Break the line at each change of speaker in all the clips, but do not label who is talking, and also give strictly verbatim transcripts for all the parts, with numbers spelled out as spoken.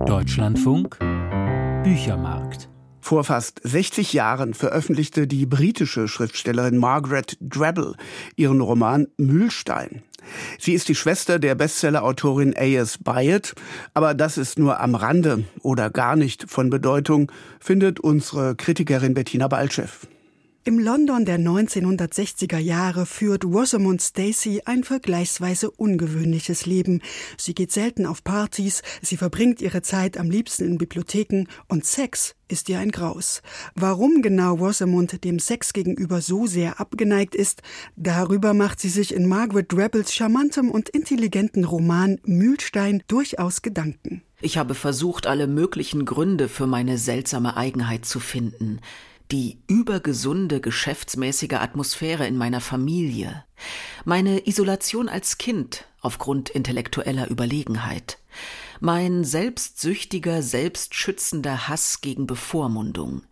Deutschlandfunk Büchermarkt.
Vor fast sechzig Jahren veröffentlichte die britische Schriftstellerin Margaret Drabble ihren Roman Mühlstein. Sie ist die Schwester der Bestsellerautorin A S Byatt, aber das ist nur am Rande oder gar nicht von Bedeutung, findet unsere Kritikerin Bettina Baltschew.
Im London der neunzehnhundertsechziger Jahre führt Rosamund Stacey ein vergleichsweise ungewöhnliches Leben. Sie geht selten auf Partys, sie verbringt ihre Zeit am liebsten in Bibliotheken und Sex ist ihr ein Graus. Warum genau Rosamund dem Sex gegenüber so sehr abgeneigt ist, darüber macht sie sich in Margaret Drabbles charmantem und intelligenten Roman Mühlstein durchaus Gedanken.
Ich habe versucht, alle möglichen Gründe für meine seltsame Eigenheit zu finden. Die übergesunde, geschäftsmäßige Atmosphäre in meiner Familie, meine Isolation als Kind aufgrund intellektueller Überlegenheit, mein selbstsüchtiger, selbstschützender Hass gegen Bevormundung.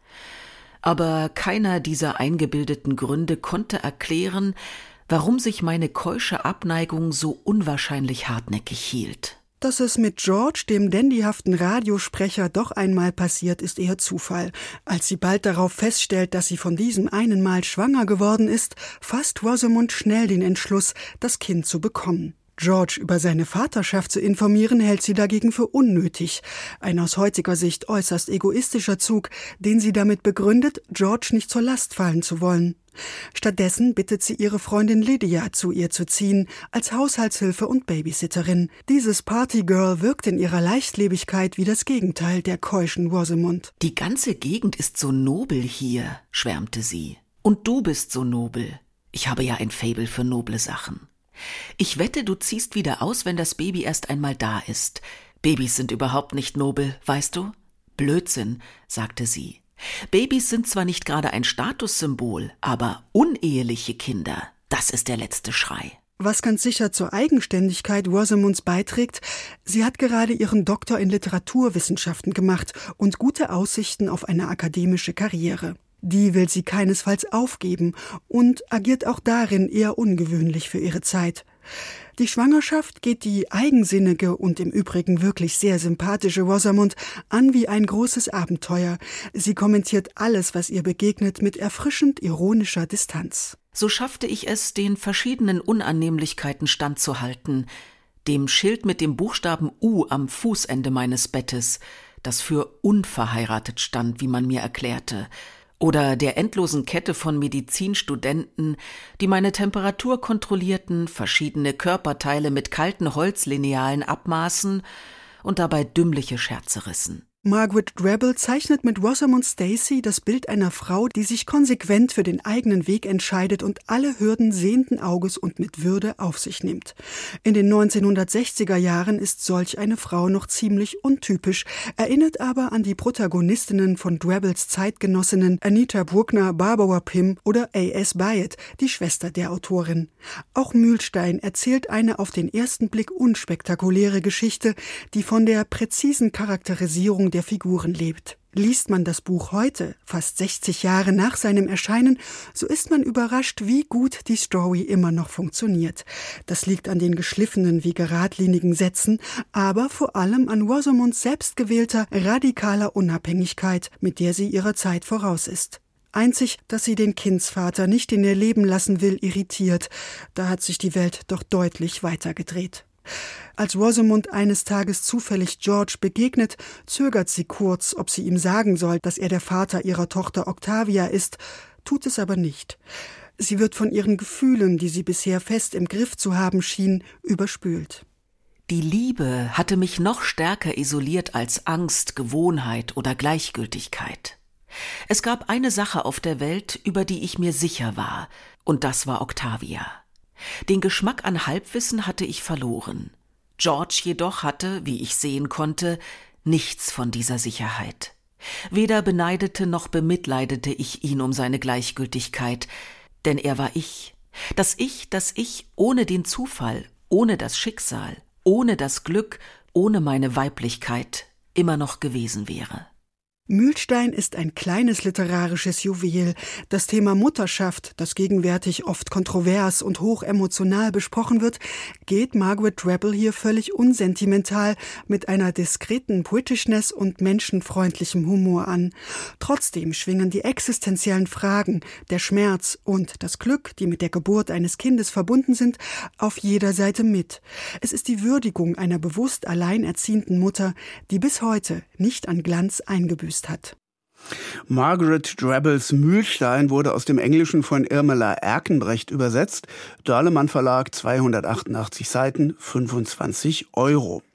Aber keiner dieser eingebildeten Gründe konnte erklären, warum sich meine keusche Abneigung so unwahrscheinlich hartnäckig hielt.
Dass es mit George, dem dandyhaften Radiosprecher, doch einmal passiert, ist eher Zufall. Als sie bald darauf feststellt, dass sie von diesem einen Mal schwanger geworden ist, fasst Rosamund schnell den Entschluss, das Kind zu bekommen. George über seine Vaterschaft zu informieren, hält sie dagegen für unnötig. Ein aus heutiger Sicht äußerst egoistischer Zug, den sie damit begründet, George nicht zur Last fallen zu wollen. Stattdessen bittet sie ihre Freundin Lydia, zu ihr zu ziehen, als Haushaltshilfe und Babysitterin. Dieses Partygirl wirkt in ihrer Leichtlebigkeit wie das Gegenteil der keuschen Rosamund.
Die ganze Gegend ist so nobel hier, schwärmte sie. Und du bist so nobel. Ich habe ja ein Faible für noble Sachen. Ich wette, du ziehst wieder aus, wenn das Baby erst einmal da ist. Babys sind überhaupt nicht nobel, weißt du? Blödsinn, sagte sie. Babys sind zwar nicht gerade ein Statussymbol, aber uneheliche Kinder, das ist der letzte Schrei.
Was ganz sicher zur Eigenständigkeit Rosamunds beiträgt, sie hat gerade ihren Doktor in Literaturwissenschaften gemacht und gute Aussichten auf eine akademische Karriere. Die will sie keinesfalls aufgeben und agiert auch darin eher ungewöhnlich für ihre Zeit. Die Schwangerschaft geht die eigensinnige und im Übrigen wirklich sehr sympathische Rosamund an wie ein großes Abenteuer. Sie kommentiert alles, was ihr begegnet, mit erfrischend ironischer Distanz.
So schaffte ich es, den verschiedenen Unannehmlichkeiten standzuhalten. Dem Schild mit dem Buchstaben U am Fußende meines Bettes, das für unverheiratet stand, wie man mir erklärte. Oder der endlosen Kette von Medizinstudenten, die meine Temperatur kontrollierten, verschiedene Körperteile mit kalten Holzlinealen abmaßen und dabei dümmliche Scherze rissen.
Margaret Drabble zeichnet mit Rosamund Stacey das Bild einer Frau, die sich konsequent für den eigenen Weg entscheidet und alle Hürden sehenden Auges und mit Würde auf sich nimmt. In den neunzehnhundertsechziger Jahren ist solch eine Frau noch ziemlich untypisch, erinnert aber an die Protagonistinnen von Drabbles Zeitgenossinnen Anita Bruckner, Barbara Pym oder A S Byatt, die Schwester der Autorin. Auch Mühlstein erzählt eine auf den ersten Blick unspektakuläre Geschichte, die von der präzisen Charakterisierung der Figuren lebt. Liest man das Buch heute, fast sechzig Jahre nach seinem Erscheinen, so ist man überrascht, wie gut die Story immer noch funktioniert. Das liegt an den geschliffenen wie geradlinigen Sätzen, aber vor allem an Rosamunds selbstgewählter, radikaler Unabhängigkeit, mit der sie ihrer Zeit voraus ist. Einzig, dass sie den Kindsvater nicht in ihr Leben lassen will, irritiert. Da hat sich die Welt doch deutlich weitergedreht. Als Rosamund eines Tages zufällig George begegnet, zögert sie kurz, ob sie ihm sagen soll, dass er der Vater ihrer Tochter Octavia ist, tut es aber nicht. Sie wird von ihren Gefühlen, die sie bisher fest im Griff zu haben schien, überspült.
Die Liebe hatte mich noch stärker isoliert als Angst, Gewohnheit oder Gleichgültigkeit. Es gab eine Sache auf der Welt, über die ich mir sicher war, und das war Octavia. Den Geschmack an Halbwissen hatte ich verloren. George jedoch hatte, wie ich sehen konnte, nichts von dieser Sicherheit. Weder beneidete noch bemitleidete ich ihn um seine Gleichgültigkeit, denn er war ich. Das Ich, das ich ohne den Zufall, ohne das Schicksal, ohne das Glück, ohne meine Weiblichkeit immer noch gewesen wäre.
Mühlstein ist ein kleines literarisches Juwel. Das Thema Mutterschaft, das gegenwärtig oft kontrovers und hochemotional besprochen wird, geht Margaret Drabble hier völlig unsentimental mit einer diskreten Britishness und menschenfreundlichem Humor an. Trotzdem schwingen die existenziellen Fragen, der Schmerz und das Glück, die mit der Geburt eines Kindes verbunden sind, auf jeder Seite mit. Es ist die Würdigung einer bewusst alleinerziehenden Mutter, die bis heute nicht an Glanz eingebüßt hat.
Margaret Drabbles Mühlstein wurde aus dem Englischen von Irmela Erkenbrecht übersetzt. Dörlemann Verlag, zweihundertachtundachtzig Seiten, fünfundzwanzig Euro.